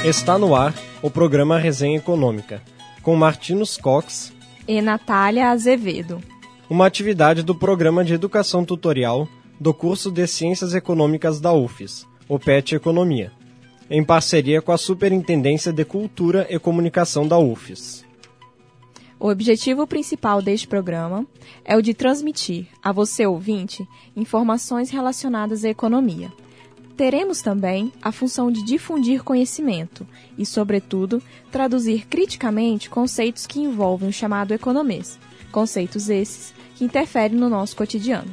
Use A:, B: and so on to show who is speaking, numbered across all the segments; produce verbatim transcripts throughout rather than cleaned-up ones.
A: Está no ar o programa Resenha Econômica, com Martinus Cox
B: e Natália Azevedo.
A: Uma atividade do Programa de Educação Tutorial do curso de Ciências Econômicas da U F E S, o P E T Economia, em parceria com a Superintendência de Cultura e Comunicação da U F E S.
B: O objetivo principal deste programa é o de transmitir a você, ouvinte, informações relacionadas à economia. Teremos também a função de difundir conhecimento e, sobretudo, traduzir criticamente conceitos que envolvem o chamado economês, conceitos esses que interferem no nosso cotidiano.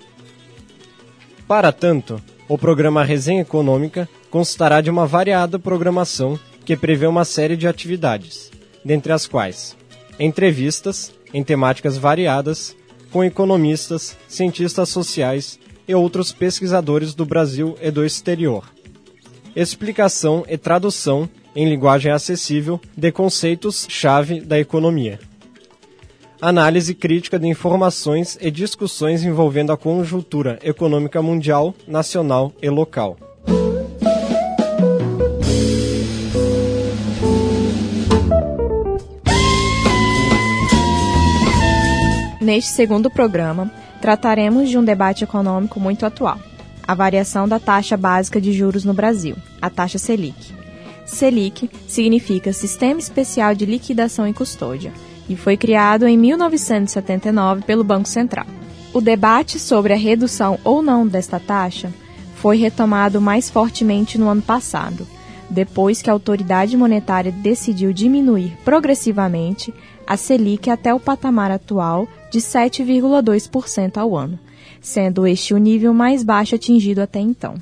A: Para tanto, o programa Resenha Econômica constará de uma variada programação que prevê uma série de atividades, dentre as quais entrevistas em temáticas variadas com economistas, cientistas sociais e outros pesquisadores do Brasil e do exterior. Explicação e tradução em linguagem acessível de conceitos-chave da economia. Análise crítica de informações e discussões envolvendo a conjuntura econômica mundial, nacional e local.
B: Neste segundo programa, trataremos de um debate econômico muito atual, a variação da taxa básica de juros no Brasil, a taxa Selic. Selic significa Sistema Especial de Liquidação e Custódia e foi criado em mil novecentos e setenta e nove pelo Banco Central. O debate sobre a redução ou não desta taxa foi retomado mais fortemente no ano passado, depois que a autoridade monetária decidiu diminuir progressivamente a Selic até o patamar atual de sete vírgula dois por cento ao ano, sendo este o nível mais baixo atingido até então.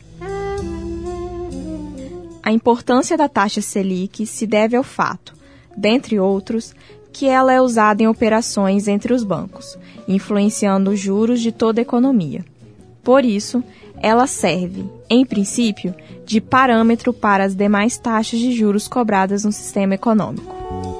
B: A importância da taxa Selic se deve ao fato, dentre outros, que ela é usada em operações entre os bancos, influenciando os juros de toda a economia. Por isso, ela serve, em princípio, de parâmetro para as demais taxas de juros cobradas no sistema econômico.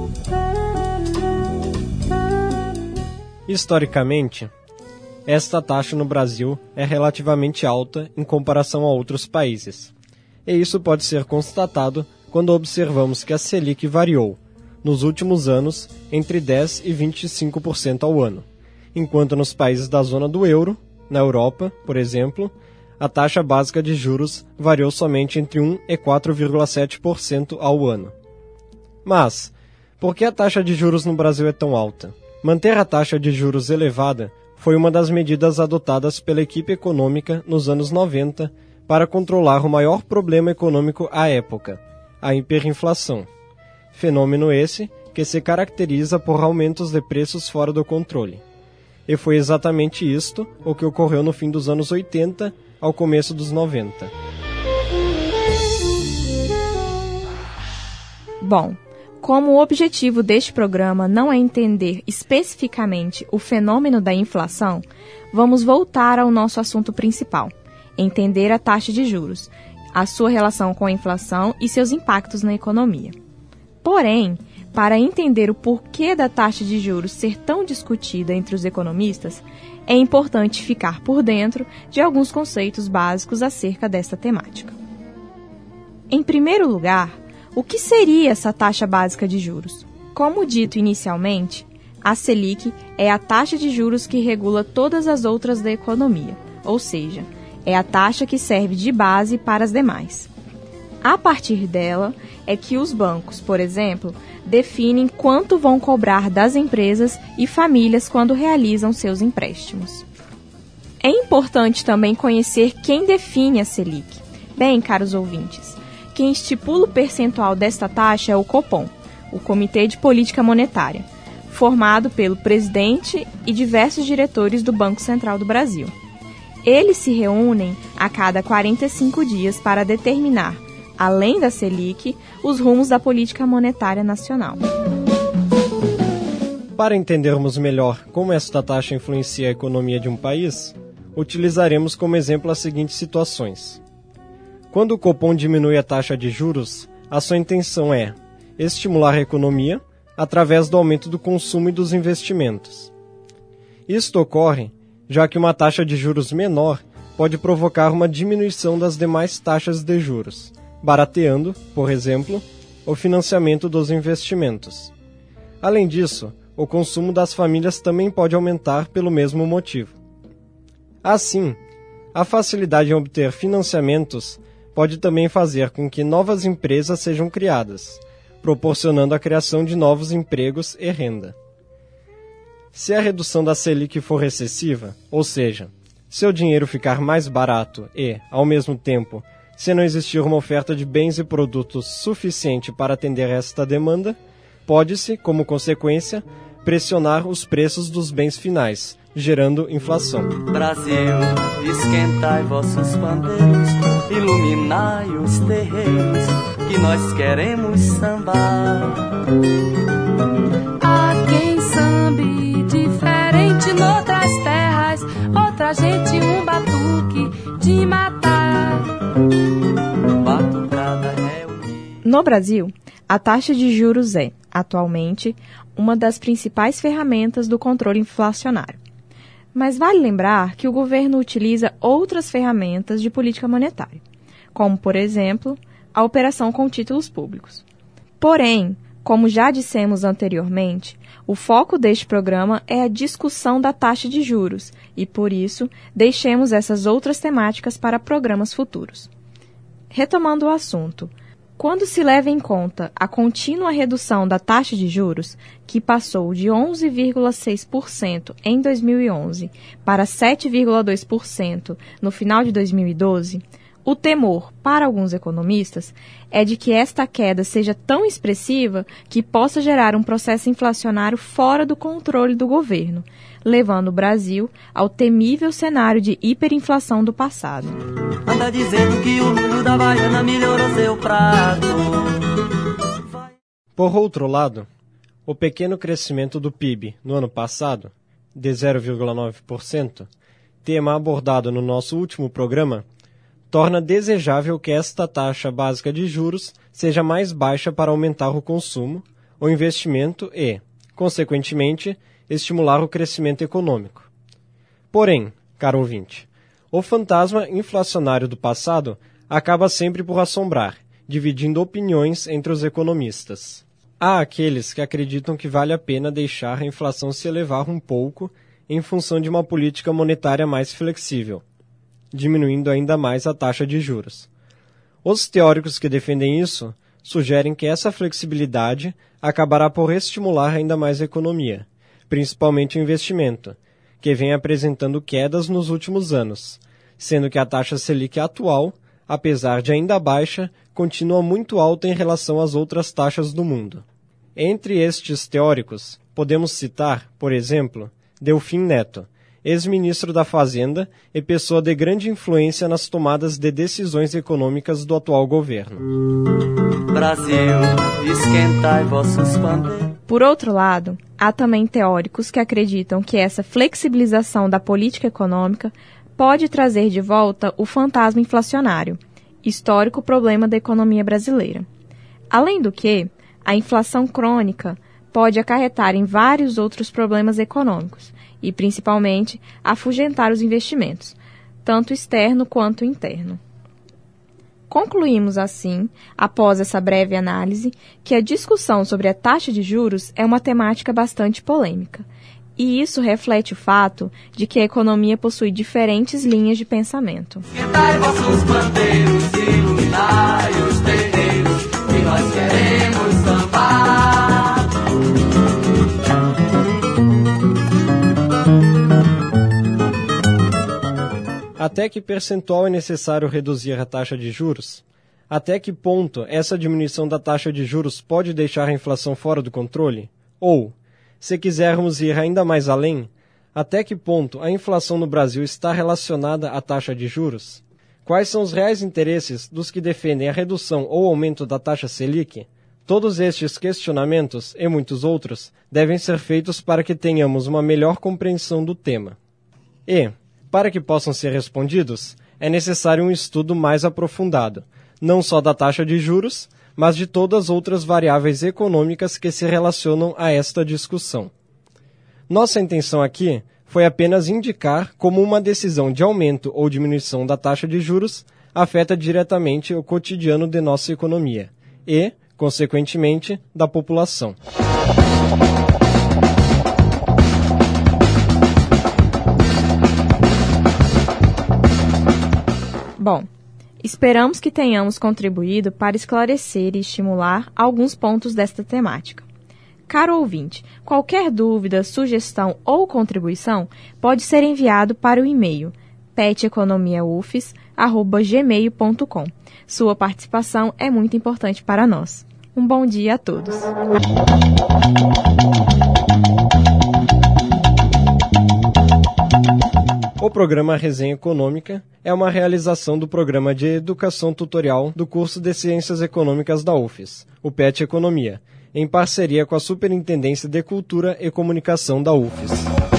A: Historicamente, esta taxa no Brasil é relativamente alta em comparação a outros países. E isso pode ser constatado quando observamos que a Selic variou, nos últimos anos, entre dez por cento e vinte e cinco por cento ao ano, enquanto nos países da zona do euro, na Europa, por exemplo, a taxa básica de juros variou somente entre um por cento e quatro vírgula sete por cento ao ano. Mas, por que a taxa de juros no Brasil é tão alta? Manter a taxa de juros elevada foi uma das medidas adotadas pela equipe econômica nos anos noventa para controlar o maior problema econômico à época, a hiperinflação. Fenômeno esse que se caracteriza por aumentos de preços fora do controle. E foi exatamente isto o que ocorreu no fim dos anos oitenta ao começo dos noventa.
B: Bom, como o objetivo deste programa não é entender especificamente o fenômeno da inflação, vamos voltar ao nosso assunto principal, entender a taxa de juros, a sua relação com a inflação e seus impactos na economia. Porém, para entender o porquê da taxa de juros ser tão discutida entre os economistas, é importante ficar por dentro de alguns conceitos básicos acerca desta temática. Em primeiro lugar, o que seria essa taxa básica de juros? Como dito inicialmente, a Selic é a taxa de juros que regula todas as outras da economia, ou seja, é a taxa que serve de base para as demais. A partir dela é que os bancos, por exemplo, definem quanto vão cobrar das empresas e famílias quando realizam seus empréstimos. É importante também conhecer quem define a Selic. Bem, caros ouvintes, quem estipula o percentual desta taxa é o Copom, o Comitê de Política Monetária, formado pelo presidente e diversos diretores do Banco Central do Brasil. Eles se reúnem a cada quarenta e cinco dias para determinar, além da Selic, os rumos da política monetária nacional.
A: Para entendermos melhor como esta taxa influencia a economia de um país, utilizaremos como exemplo as seguintes situações. Quando o Copom diminui a taxa de juros, a sua intenção é estimular a economia através do aumento do consumo e dos investimentos. Isto ocorre já que uma taxa de juros menor pode provocar uma diminuição das demais taxas de juros, barateando, por exemplo, o financiamento dos investimentos. Além disso, o consumo das famílias também pode aumentar pelo mesmo motivo. Assim, a facilidade em obter financiamentos pode também fazer com que novas empresas sejam criadas, proporcionando a criação de novos empregos e renda. Se a redução da Selic for excessiva, ou seja, se o dinheiro ficar mais barato e, ao mesmo tempo, se não existir uma oferta de bens e produtos suficiente para atender esta demanda, pode-se, como consequência, pressionar os preços dos bens finais, gerando inflação.
C: Brasil, esquentai vossos pandeiros, iluminai os terreiros, que nós queremos sambar.
D: Há quem sambe diferente noutras terras, outra gente um batuque de matar.
C: Batucada é o...
B: No Brasil, a taxa de juros é, atualmente, uma das principais ferramentas do controle inflacionário. Mas vale lembrar que o governo utiliza outras ferramentas de política monetária, como, por exemplo, a operação com títulos públicos. Porém, como já dissemos anteriormente, o foco deste programa é a discussão da taxa de juros e, por isso, deixemos essas outras temáticas para programas futuros. Retomando o assunto, quando se leva em conta a contínua redução da taxa de juros, que passou de onze vírgula seis por cento em dois mil e onze para sete vírgula dois por cento no final de dois mil e doze, o temor, para alguns economistas, é de que esta queda seja tão expressiva que possa gerar um processo inflacionário fora do controle do governo, levando o Brasil ao temível cenário de hiperinflação do passado.
C: Anda dizendo que o milho da baiana melhorou seu prato.
A: Por outro lado, o pequeno crescimento do P I B no ano passado, de zero vírgula nove por cento, tema abordado no nosso último programa, torna desejável que esta taxa básica de juros seja mais baixa para aumentar o consumo, o investimento e, consequentemente, estimular o crescimento econômico. Porém, caro ouvinte, o fantasma inflacionário do passado acaba sempre por assombrar, dividindo opiniões entre os economistas. Há aqueles que acreditam que vale a pena deixar a inflação se elevar um pouco em função de uma política monetária mais flexível, diminuindo ainda mais a taxa de juros. Os teóricos que defendem isso sugerem que essa flexibilidade acabará por estimular ainda mais a economia, principalmente o investimento, que vem apresentando quedas nos últimos anos, sendo que a taxa Selic atual, apesar de ainda baixa, continua muito alta em relação às outras taxas do mundo. Entre estes teóricos, podemos citar, por exemplo, Delfim Neto, ex-ministro da Fazenda e pessoa de grande influência nas tomadas de decisões econômicas do atual governo.
C: Brasil, esquentai vossos pandeiros.
B: Por outro lado, há também teóricos que acreditam que essa flexibilização da política econômica pode trazer de volta o fantasma inflacionário, histórico problema da economia brasileira. Além do que, a inflação crônica pode acarretar em vários outros problemas econômicos e, principalmente, afugentar os investimentos, tanto externo quanto interno. Concluímos, assim, após essa breve análise, que a discussão sobre a taxa de juros é uma temática bastante polêmica, e isso reflete o fato de que a economia possui diferentes linhas de pensamento.
C: Esquentai vossos bandeiros, iluminai os terreiros, que nós queremos sambar.
A: Até que percentual é necessário reduzir a taxa de juros? Até que ponto essa diminuição da taxa de juros pode deixar a inflação fora do controle? Ou, se quisermos ir ainda mais além, até que ponto a inflação no Brasil está relacionada à taxa de juros? Quais são os reais interesses dos que defendem a redução ou aumento da taxa Selic? Todos estes questionamentos, e muitos outros, devem ser feitos para que tenhamos uma melhor compreensão do tema. E, para que possam ser respondidos, é necessário um estudo mais aprofundado, não só da taxa de juros, mas de todas as outras variáveis econômicas que se relacionam a esta discussão. Nossa intenção aqui foi apenas indicar como uma decisão de aumento ou diminuição da taxa de juros afeta diretamente o cotidiano de nossa economia e, consequentemente, da população.
B: Bom, esperamos que tenhamos contribuído para esclarecer e estimular alguns pontos desta temática. Caro ouvinte, qualquer dúvida, sugestão ou contribuição pode ser enviado para o e-mail pet economia u f s arroba gmail ponto com. Sua participação é muito importante para nós. Um bom dia a todos.
A: O programa Resenha Econômica é uma realização do Programa de Educação Tutorial do curso de Ciências Econômicas da U F S, o PET Economia, em parceria com a Superintendência de Cultura e Comunicação da U F S.